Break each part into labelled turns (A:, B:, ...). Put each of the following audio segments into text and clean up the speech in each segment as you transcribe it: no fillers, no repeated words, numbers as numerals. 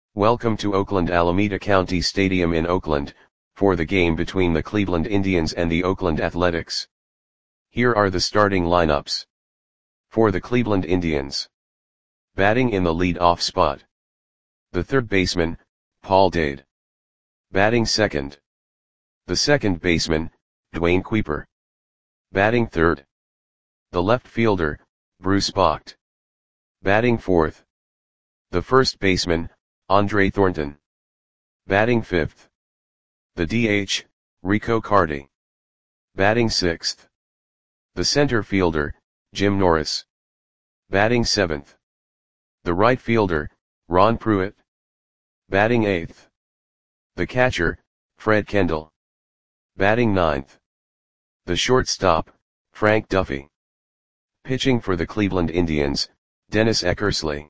A: Welcome to Oakland Alameda County Stadium in Oakland, for the game between the Cleveland Indians and the Oakland Athletics. Here are the starting lineups. For the Cleveland Indians. Batting in the lead-off spot. The third baseman, Paul Dade. Batting second. The second baseman, Dwayne Kuiper. Batting third. The left fielder, Bruce Bocht. Batting fourth. The first baseman, Andre Thornton. Batting fifth. The DH, Rico Carty. Batting sixth. The center fielder, Jim Norris. Batting seventh. The right fielder, Ron Pruitt. Batting eighth. The catcher, Fred Kendall. Batting ninth. The shortstop, Frank Duffy. Pitching for the Cleveland Indians, Dennis Eckersley.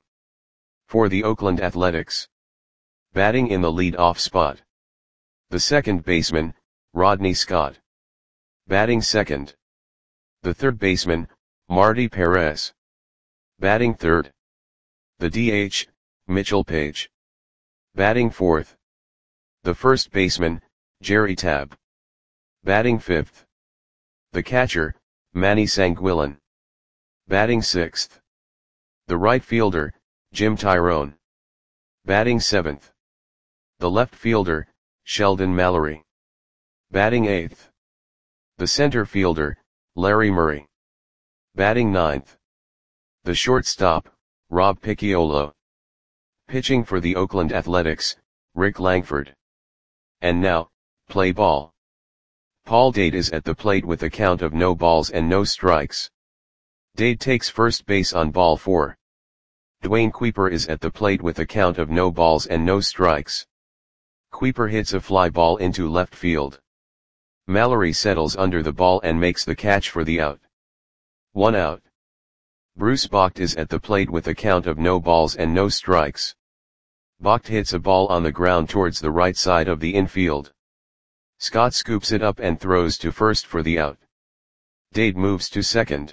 A: For the Oakland Athletics. Batting in the lead-off spot. The second baseman, Rodney Scott. Batting second. The third baseman, Marty Perez. Batting third. The DH, Mitchell Page. Batting fourth. The first baseman, Jerry Tabb. Batting fifth. The catcher, Manny Sanguillen. Batting sixth. The right fielder, Jim Tyrone. Batting seventh. The left fielder, Sheldon Mallory. Batting eighth. The center fielder, Larry Murray. Batting ninth. The shortstop, Rob Picciolo. Pitching for the Oakland Athletics, Rick Langford. And now, play ball. Paul Dade is at the plate with a count of no balls and no strikes. Dade takes first base on ball 4. Dwayne Kuiper is at the plate with a count of no balls and no strikes. Kuiper hits a fly ball into left field. Mallory settles under the ball and makes the catch for the out. 1 out. Bruce Bocht is at the plate with a count of no balls and no strikes. Bocht hits a ball on the ground towards the right side of the infield. Scott scoops it up and throws to first for the out. Dade moves to second.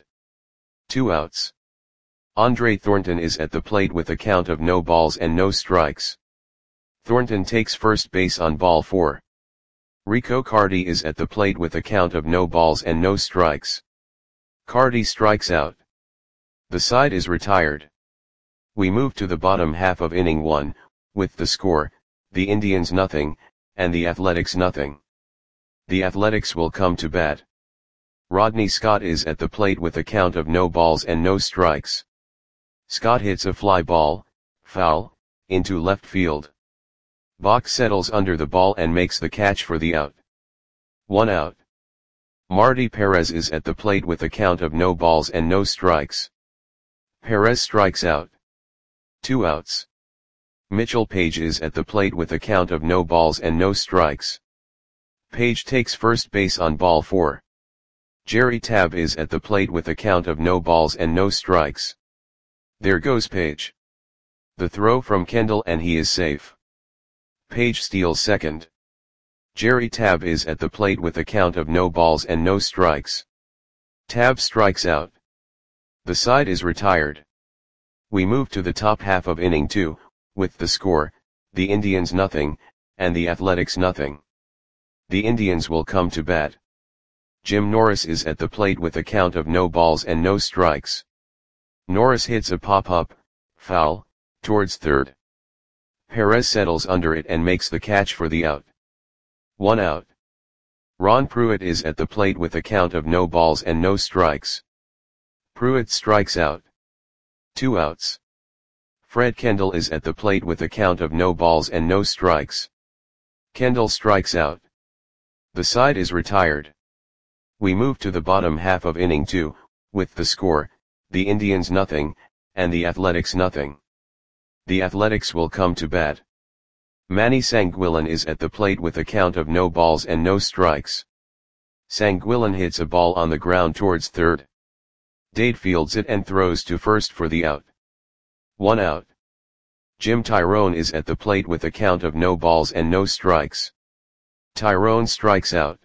A: 2 outs. Andre Thornton is at the plate with a count of no balls and no strikes. Thornton takes first base on ball 4. Rico Carty is at the plate with a count of no balls and no strikes. Carty strikes out. The side is retired. We move to the bottom half of inning 1, with the score, the Indians nothing, and the Athletics nothing. The Athletics will come to bat. Rodney Scott is at the plate with a count of no balls and no strikes. Scott hits a fly ball, foul, into left field. Bocht settles under the ball and makes the catch for the out. 1 out. Marty Perez is at the plate with a count of no balls and no strikes. Perez strikes out. 2 outs. Mitchell Page is at the plate with a count of no balls and no strikes. Page takes first base on ball 4. Jerry Tabb is at the plate with a count of no balls and no strikes. There goes Page. The throw from Kendall and he is safe. Page steals second. Jerry Tabb is at the plate with a count of no balls and no strikes. Tabb strikes out. The side is retired. We move to the top half of inning 2, with the score, the Indians nothing, and the Athletics nothing. The Indians will come to bat. Jim Norris is at the plate with a count of no balls and no strikes. Norris hits a pop-up, foul, towards third. Perez settles under it and makes the catch for the out. 1 out. Ron Pruitt is at the plate with a count of no balls and no strikes. Pruitt strikes out. 2 outs. Fred Kendall is at the plate with a count of no balls and no strikes. Kendall strikes out. The side is retired. We move to the bottom half of inning 2, with the score, the Indians nothing, and the Athletics nothing. The Athletics will come to bat. Manny Sanguillen is at the plate with a count of no balls and no strikes. Sanguillen hits a ball on the ground towards third. Dade fields it and throws to first for the out. 1 out. Jim Tyrone is at the plate with a count of no balls and no strikes. Tyrone strikes out.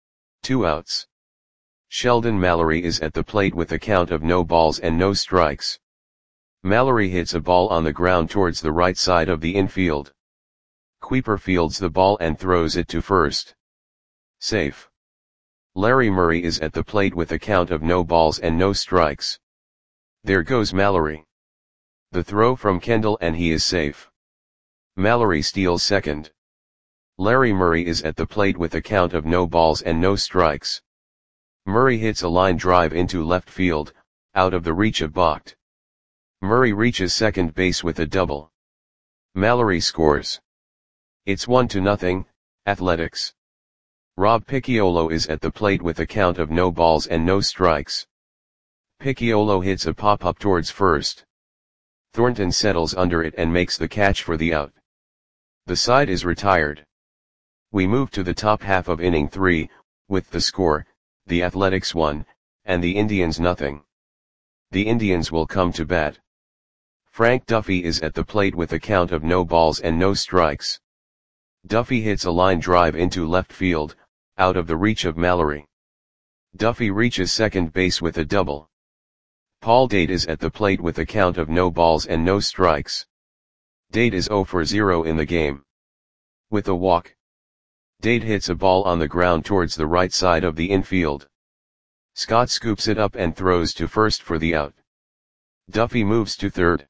A: 2 outs. Sheldon Mallory is at the plate with a count of no balls and no strikes. Mallory hits a ball on the ground towards the right side of the infield. Kuiper fields the ball and throws it to first. Safe. Larry Murray is at the plate with a count of no balls and no strikes. There goes Mallory. The throw from Kendall and he is safe. Mallory steals second. Larry Murray is at the plate with a count of no balls and no strikes. Murray hits a line drive into left field, out of the reach of Vogt. Murray reaches second base with a double. Mallory scores. It's 1-0, Athletics. Rob Picciolo is at the plate with a count of no balls and no strikes. Picciolo hits a pop-up towards first. Thornton settles under it and makes the catch for the out. The side is retired. We move to the top half of inning 3, with the score, the Athletics 1, and the Indians 0. The Indians will come to bat. Frank Duffy is at the plate with a count of no balls and no strikes. Duffy hits a line drive into left field, out of the reach of Mallory. Duffy reaches second base with a double. Paul Date is at the plate with a count of no balls and no strikes. Date is 0 for 0 in the game. With a walk. Date hits a ball on the ground towards the right side of the infield. Scott scoops it up and throws to first for the out. Duffy moves to third.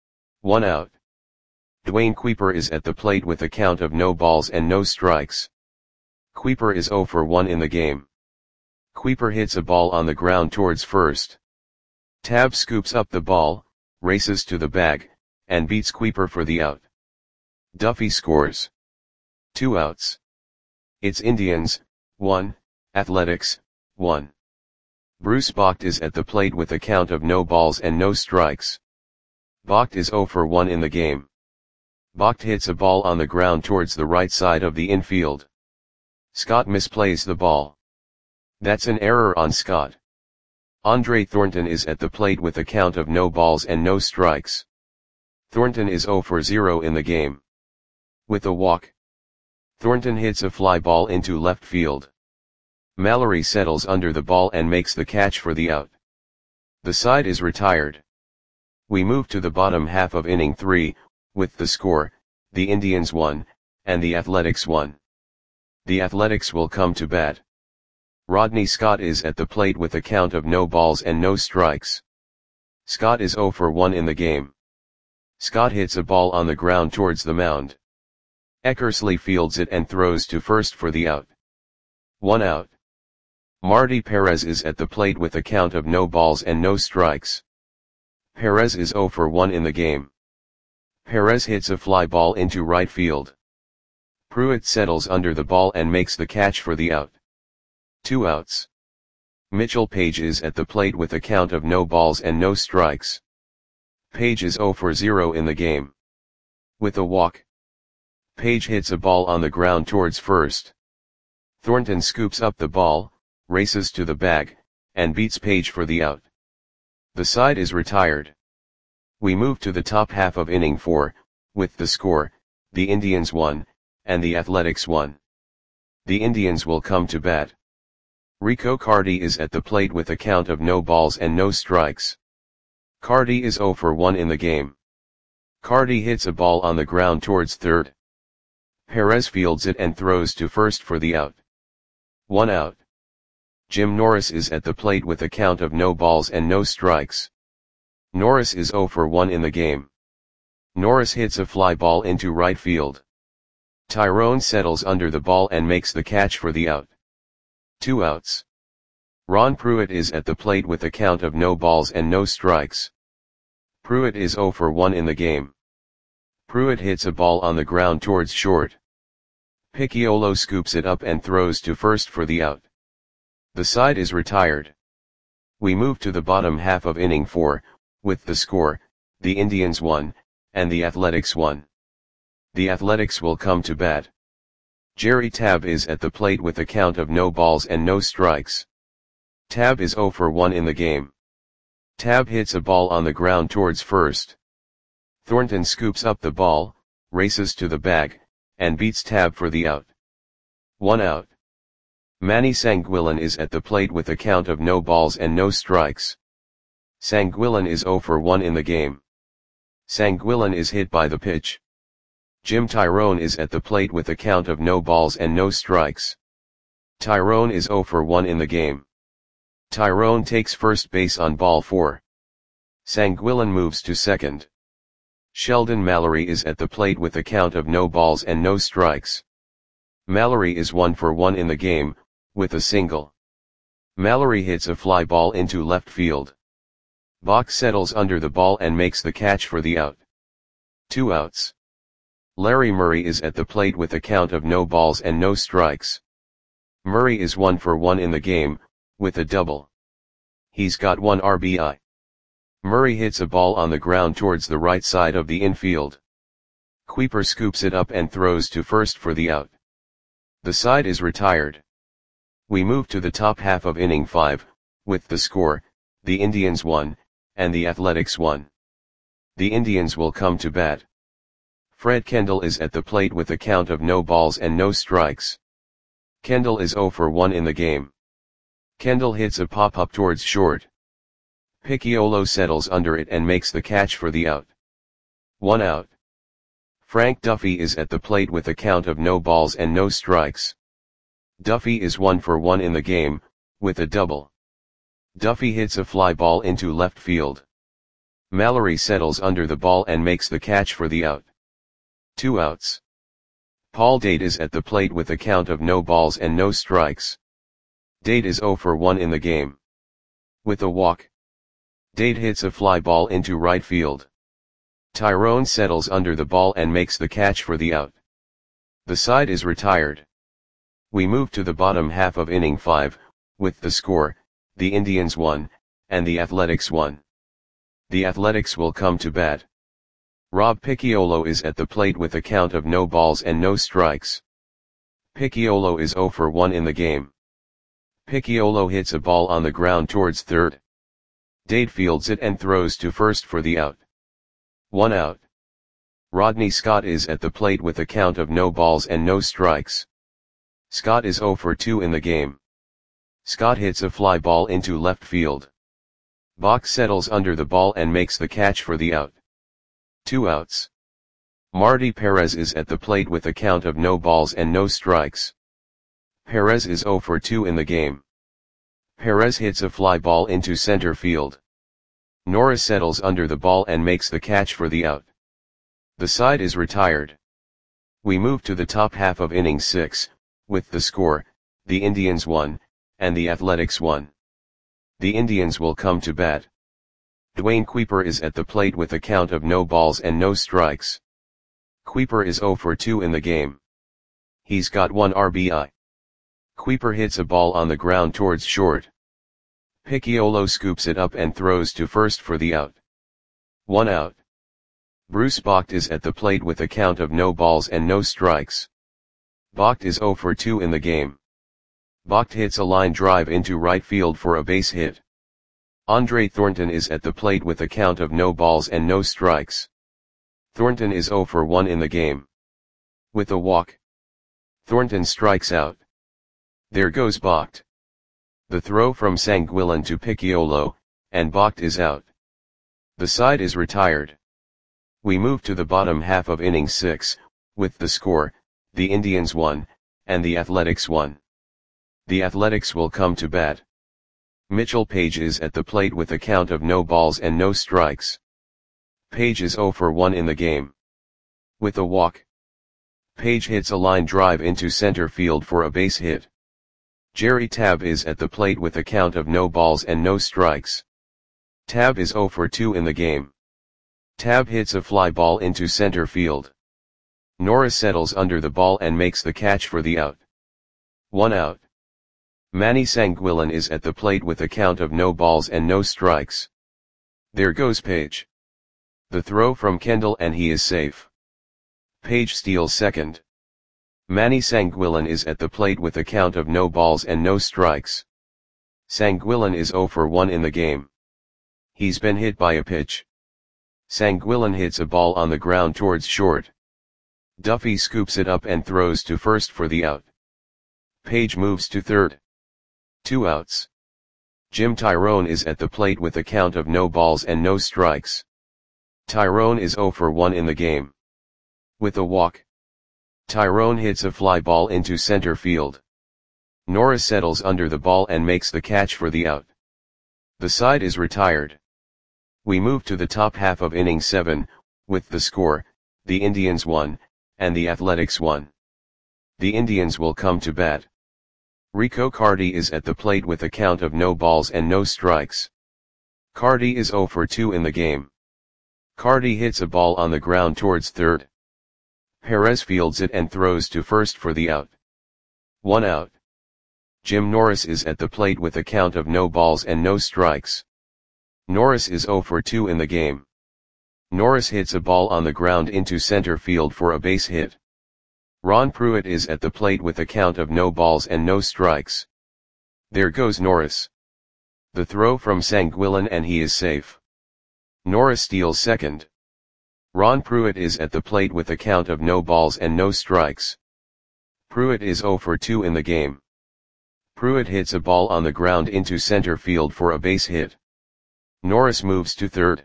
A: 1 out. Dwayne Kuiper is at the plate with a count of no balls and no strikes. Kuiper is 0 for 1 in the game. Kuiper hits a ball on the ground towards first. Tab scoops up the ball, races to the bag, and beats Kuiper for the out. Duffy scores. 2 outs. It's Indians, 1, Athletics, 1. Bruce Vogt is at the plate with a count of no balls and no strikes. Vogt is 0 for 1 in the game. Vogt hits a ball on the ground towards the right side of the infield. Scott misplays the ball. That's an error on Scott. Andre Thornton is at the plate with a count of no balls and no strikes. Thornton is 0 for 0 in the game. With a walk. Thornton hits a fly ball into left field. Mallory settles under the ball and makes the catch for the out. The side is retired. We move to the bottom half of inning 3, with the score, the Indians 1, and the Athletics 1. The Athletics will come to bat. Rodney Scott is at the plate with a count of no balls and no strikes. Scott is 0 for 1 in the game. Scott hits a ball on the ground towards the mound. Eckersley fields it and throws to first for the out. 1 out. Marty Perez is at the plate with a count of no balls and no strikes. Perez is 0 for 1 in the game. Perez hits a fly ball into right field. Pruitt settles under the ball and makes the catch for the out. 2 outs. Mitchell Page is at the plate with a count of no balls and no strikes. Page is 0 for 0 in the game. With a walk. Page hits a ball on the ground towards first. Thornton scoops up the ball, races to the bag, and beats Page for the out. The side is retired. We move to the top half of inning 4, with the score, the Indians 1, and the Athletics 1. The Indians will come to bat. Rico Carty is at the plate with a count of no balls and no strikes. Carty is 0 for 1 in the game. Carty hits a ball on the ground towards third. Perez fields it and throws to first for the out. 1 out. Jim Norris is at the plate with a count of no balls and no strikes. Norris is 0 for 1 in the game. Norris hits a fly ball into right field. Tyrone settles under the ball and makes the catch for the out. 2 outs. Ron Pruitt is at the plate with a count of no balls and no strikes. Pruitt is 0 for 1 in the game. Pruitt hits a ball on the ground towards short. Picciolo scoops it up and throws to first for the out. The side is retired. We move to the bottom half of inning 4, with the score, the Indians 1, and the Athletics 1. The Athletics will come to bat. Jerry Tabb is at the plate with a count of no balls and no strikes. Tabb is 0 for 1 in the game. Tabb hits a ball on the ground towards first. Thornton scoops up the ball, races to the bag, and beats Tabb for the out. 1 out. Manny Sanguillen is at the plate with a count of no balls and no strikes. Sanguillen is 0 for 1 in the game. Sanguillen is hit by the pitch. Jim Tyrone is at the plate with a count of no balls and no strikes. Tyrone is 0 for 1 in the game. Tyrone takes first base on ball 4. Sanguillen moves to second. Sheldon Mallory is at the plate with a count of no balls and no strikes. Mallory is 1 for 1 in the game, with a single. Mallory hits a fly ball into left field. Bach settles under the ball and makes the catch for the out. 2 outs. Larry Murray is at the plate with a count of no balls and no strikes. Murray is 1 for 1 in the game, with a double. He's got 1 RBI. Murray hits a ball on the ground towards the right side of the infield. Kuiper scoops it up and throws to first for the out. The side is retired. We move to the top half of inning 5, with the score, the Indians 1, and the Athletics 1. The Indians will come to bat. Fred Kendall is at the plate with a count of no balls and no strikes. Kendall is 0 for 1 in the game. Kendall hits a pop-up towards short. Picciolo settles under it and makes the catch for the out. 1 out. Frank Duffy is at the plate with a count of no balls and no strikes. Duffy is 1 for 1 in the game, with a double. Duffy hits a fly ball into left field. Mallory settles under the ball and makes the catch for the out. 2 outs. Paul Date is at the plate with a count of no balls and no strikes. Date is 0 for 1 in the game. With a walk. Date hits a fly ball into right field. Tyrone settles under the ball and makes the catch for the out. The side is retired. We move to the bottom half of inning 5, with the score, the Indians 1, and the Athletics 1. The Athletics will come to bat. Rob Picciolo is at the plate with a count of no balls and no strikes. Picciolo is 0 for 1 in the game. Picciolo hits a ball on the ground towards third. Date fields it and throws to first for the out. 1 out. Rodney Scott is at the plate with a count of no balls and no strikes. Scott is 0 for 2 in the game. Scott hits a fly ball into left field. Bach settles under the ball and makes the catch for the out. 2 outs. Marty Perez is at the plate with a count of no balls and no strikes. Perez is 0 for 2 in the game. Perez hits a fly ball into center field. Norris settles under the ball and makes the catch for the out. The side is retired. We move to the top half of inning 6, with the score, the Indians 1, and the Athletics 1. The Indians will come to bat. Dwayne Kuiper is at the plate with a count of no balls and no strikes. Kuiper is 0 for 2 in the game. He's got 1 RBI. Kuiper hits a ball on the ground towards short. Picciolo scoops it up and throws to first for the out. 1 out. Bruce Bocht is at the plate with a count of no balls and no strikes. Bocht is 0 for 2 in the game. Bocht hits a line drive into right field for a base hit. Andre Thornton is at the plate with a count of no balls and no strikes. Thornton is 0 for 1 in the game. With a walk. Thornton strikes out. There goes Bocht. The throw from Sanguillen to Picciolo, and Bocht is out. The side is retired. We move to the bottom half of inning 6, with the score, the Indians 1, and the Athletics 1. The Athletics will come to bat. Mitchell Page is at the plate with a count of no balls and no strikes. Page is 0 for 1 in the game. With a walk. Page hits a line drive into center field for a base hit. Jerry Tabb is at the plate with a count of no balls and no strikes. Tabb is 0 for 2 in the game. Tabb hits a fly ball into center field. Norris settles under the ball and makes the catch for the out. 1 out. Manny Sanguillen is at the plate with a count of no balls and no strikes. There goes Page. The throw from Kendall and he is safe. Page steals second. Manny Sanguillen is at the plate with a count of no balls and no strikes. Sanguillen is 0 for 1 in the game. He's been hit by a pitch. Sanguillen hits a ball on the ground towards short. Duffy scoops it up and throws to first for the out. Page moves to third. 2 outs. Jim Tyrone is at the plate with a count of no balls and no strikes. Tyrone is 0 for 1 in the game. With a walk, Tyrone hits a fly ball into center field. Norris settles under the ball and makes the catch for the out. The side is retired. We move to the top half of inning 7, with the score, the Indians 1, and the Athletics 1. The Indians will come to bat. Rico Carty is at the plate with a count of no balls and no strikes. Carty is 0 for 2 in the game. Carty hits a ball on the ground towards third. Perez fields it and throws to first for the out. 1 out. Jim Norris is at the plate with a count of no balls and no strikes. Norris is 0 for 2 in the game. Norris hits a ball on the ground into center field for a base hit. Ron Pruitt is at the plate with a count of no balls and no strikes. There goes Norris. The throw from Sanguillen and he is safe. Norris steals second. Ron Pruitt is at the plate with a count of no balls and no strikes. Pruitt is 0 for 2 in the game. Pruitt hits a ball on the ground into center field for a base hit. Norris moves to third.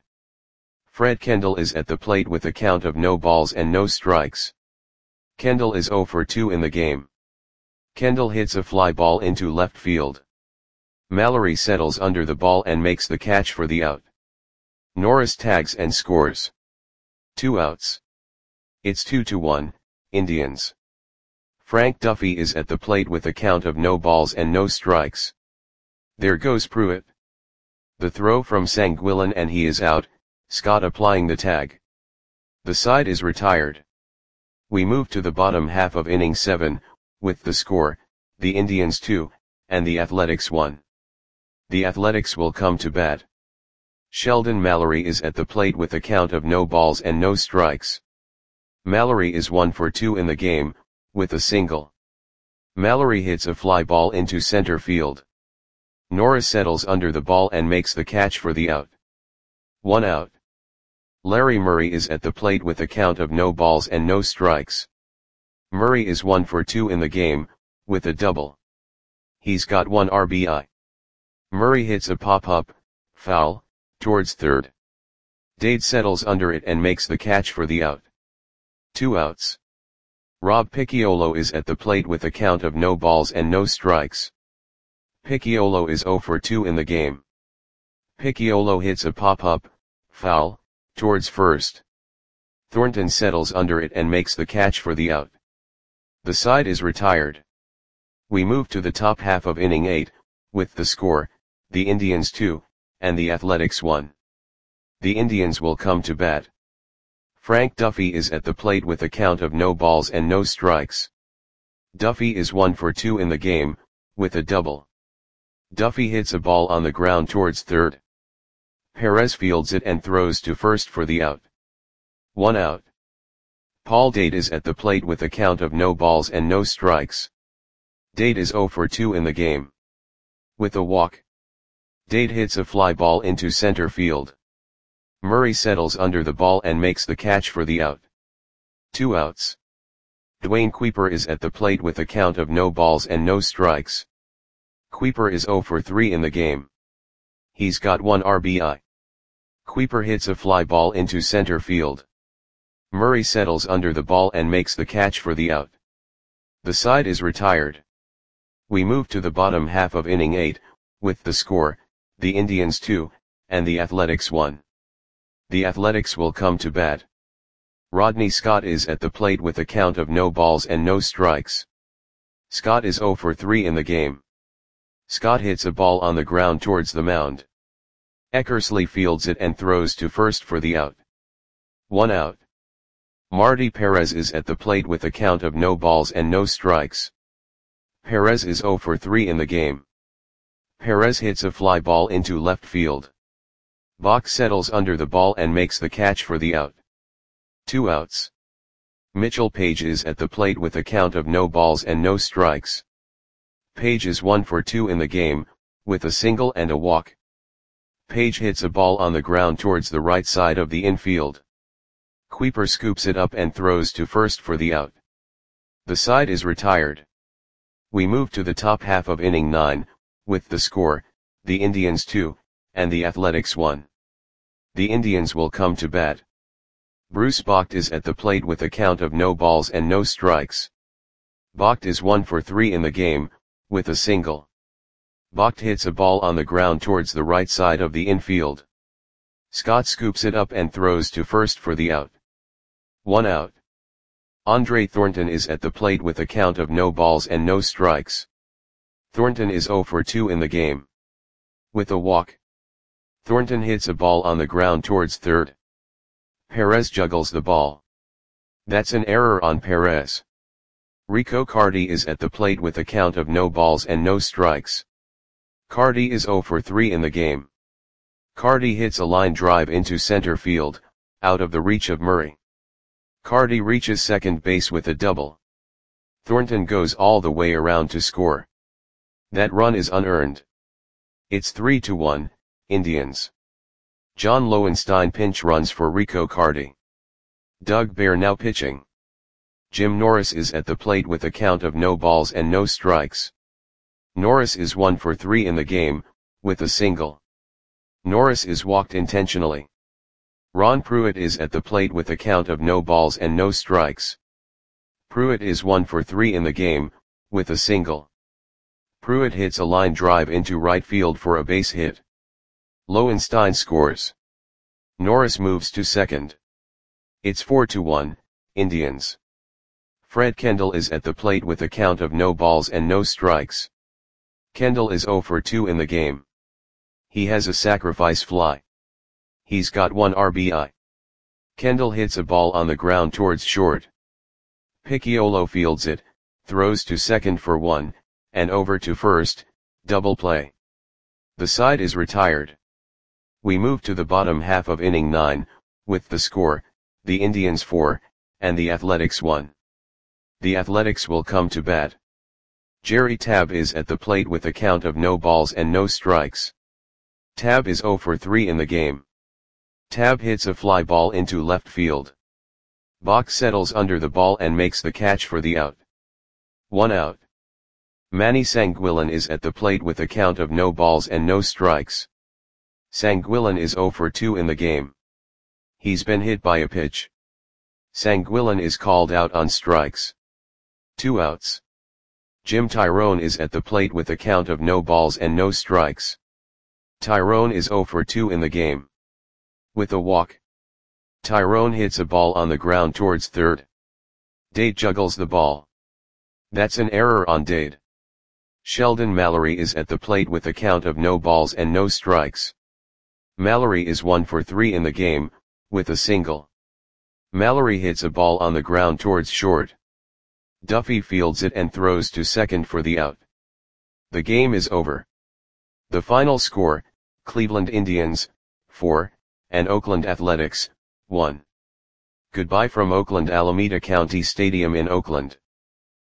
A: Fred Kendall is at the plate with a count of no balls and no strikes. Kendall is 0 for 2 in the game. Kendall hits a fly ball into left field. Mallory settles under the ball and makes the catch for the out. Norris tags and scores. 2 outs. It's 2-1, Indians. Frank Duffy is at the plate with a count of no balls and no strikes. There goes Pruitt. The throw from Sanguillen and he is out, Scott applying the tag. The side is retired. We move to the bottom half of inning 7, with the score, the Indians 2, and the Athletics 1. The Athletics will come to bat. Sheldon Mallory is at the plate with a count of no balls and no strikes. Mallory is 1 for 2 in the game, with a single. Mallory hits a fly ball into center field. Norris settles under the ball and makes the catch for the out. 1 out. Larry Murray is at the plate with a count of no balls and no strikes. Murray is 1 for 2 in the game, with a double. He's got 1 RBI. Murray hits a pop-up, foul, towards third. Dade settles under it and makes the catch for the out. 2 outs. Rob Picciolo is at the plate with a count of no balls and no strikes. Picciolo is 0 for 2 in the game. Picciolo hits a pop-up, foul, towards first. Thornton settles under it and makes the catch for the out. The side is retired. We move to the top half of inning 8, with the score, the Indians 2, and the Athletics 1. The Indians will come to bat. Frank Duffy is at the plate with a count of no balls and no strikes. Duffy is 1 for 2 in the game, with a double. Duffy hits a ball on the ground towards third. Perez fields it and throws to first for the out. 1 out. Paul Dade is at the plate with a count of no balls and no strikes. Dade is 0 for 2 in the game. With a walk, Dade hits a fly ball into center field. Murray settles under the ball and makes the catch for the out. 2 outs. Dwayne Kuiper is at the plate with a count of no balls and no strikes. Kuiper is 0 for 3 in the game. He's got 1 RBI. Kuiper hits a fly ball into center field. Murray settles under the ball and makes the catch for the out. The side is retired. We move to the bottom half of inning 8, with the score, the Indians 2, and the Athletics 1. The Athletics will come to bat. Rodney Scott is at the plate with a count of no balls and no strikes. Scott is 0 for 3 in the game. Scott hits a ball on the ground towards the mound. Eckersley fields it and throws to first for the out. 1 out. Marty Perez is at the plate with a count of no balls and no strikes. Perez is 0 for 3 in the game. Perez hits a fly ball into left field. Bach settles under the ball and makes the catch for the out. 2 outs. Mitchell Page is at the plate with a count of no balls and no strikes. Page is 1 for 2 in the game, with a single and a walk. Page hits a ball on the ground towards the right side of the infield. Kuiper scoops it up and throws to first for the out. The side is retired. We move to the top half of inning 9, with the score, the Indians 2, and the Athletics 1. The Indians will come to bat. Bruce Bocht is at the plate with a count of no balls and no strikes. Bocht is 1 for 3 in the game, with a single. Bocht hits a ball on the ground towards the right side of the infield. Scott scoops it up and throws to first for the out. 1 out. Andre Thornton is at the plate with a count of no balls and no strikes. Thornton is 0 for 2 in the game. With a walk. Thornton hits a ball on the ground towards third. Perez juggles the ball. That's an error on Perez. Rico Carty is at the plate with a count of no balls and no strikes. Carty is 0 for 3 in the game. Carty hits a line drive into center field, out of the reach of Murray. Carty reaches second base with a double. Thornton goes all the way around to score. That run is unearned. It's 3-1, Indians. John Lowenstein pinch runs for Rico Carty. Doug Bear now pitching. Jim Norris is at the plate with a count of no balls and no strikes. Norris is 1 for 3 in the game, with a single. Norris is walked intentionally. Ron Pruitt is at the plate with a count of no balls and no strikes. Pruitt is 1 for 3 in the game, with a single. Pruitt hits a line drive into right field for a base hit. Lowenstein scores. Norris moves to second. It's 4-1, Indians. Fred Kendall is at the plate with a count of no balls and no strikes. Kendall is 0 for 2 in the game. He has a sacrifice fly. He's got 1 RBI. Kendall hits a ball on the ground towards short. Picciolo fields it, throws to second for 1, and over to first, double play. The side is retired. We move to the bottom half of inning 9, with the score, the Indians 4, and the Athletics 1. The Athletics will come to bat. Jerry Tabb is at the plate with a count of no balls and no strikes. Tabb is 0 for 3 in the game. Tabb hits a fly ball into left field. Bach settles under the ball and makes the catch for the out. 1 out. Manny Sanguillen is at the plate with a count of no balls and no strikes. Sanguillen is 0 for 2 in the game. He's been hit by a pitch. Sanguillen is called out on strikes. 2 outs. Jim Tyrone is at the plate with a count of no balls and no strikes. Tyrone is 0 for 2 in the game. With a walk. Tyrone hits a ball on the ground towards third. Dade juggles the ball. That's an error on Dade. Sheldon Mallory is at the plate with a count of no balls and no strikes. Mallory is 1 for 3 in the game, with a single. Mallory hits a ball on the ground towards short. Duffy fields it and throws to second for the out. The game is over. The final score, Cleveland Indians, 4, and Oakland Athletics, 1. Goodbye from Oakland Alameda County Stadium in Oakland.